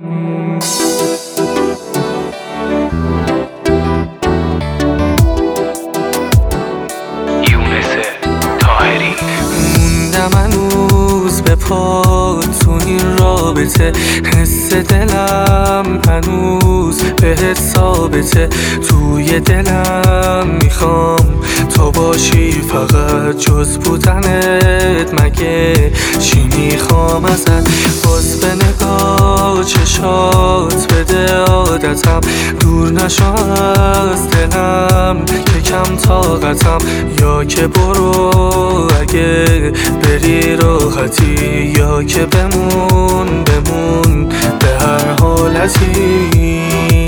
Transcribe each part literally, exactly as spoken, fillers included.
موندم هنوز به پا تو این رابطه، حس دلم هنوز بهت ثابته. توی دلم میخوام تو باشی، فقط جز بودنت مگه چی میخوام ازت؟ باز به نگاه چشات بده عادتم، دور نشو از دلم که کم طاقتم. یا که برو اگه بری راحتی، یا که بمون بمون به هر حالتی.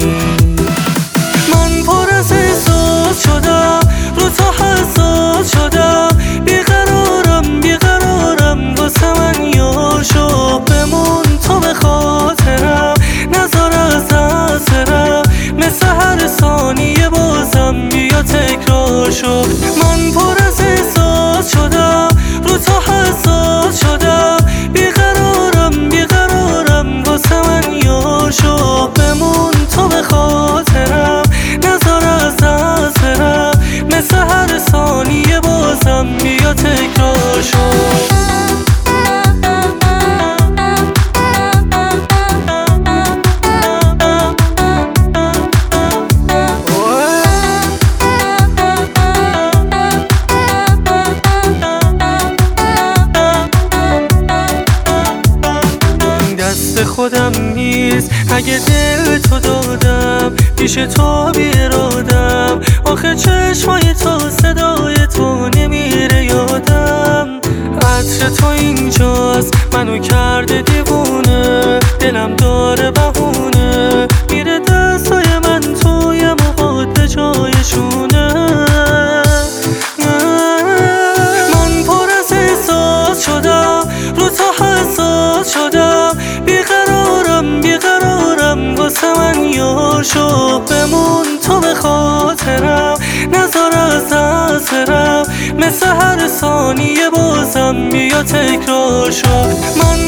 من پر از احساس شدم، رو تو حساس شدم، بیقرارم بیقرارم واسه من یار شو. بمون تو به خاطرم، نذار از دست برم، مثل هر ثانیه بازم بیا تکرار شو. من پر از احساس شدم، رو تو حساس شدم، بیقرارم بیقرارم واسه من یار شو. بمون تو به خاطرم، نذار از دست برم، مثل هر ثانیه بازم بیا تکرار شو. خودم نیست اگه دل تو دادم، پیش تو بیرادم. آخه چشمای تو صدای تو نمیره یادم. عطر تو اینجاست منو کرده دیوونه، دلم داره بهونه، میره دستای من توی موهات به جایشونه. من پر از احساس شدم، رو تو حساس شدم، بیقرارم بیقرارم واسه من یار شو. بمون تو به خاطرم، نذار از دست برم، مثل هر ثانیه بازم بیا تکرار شو. من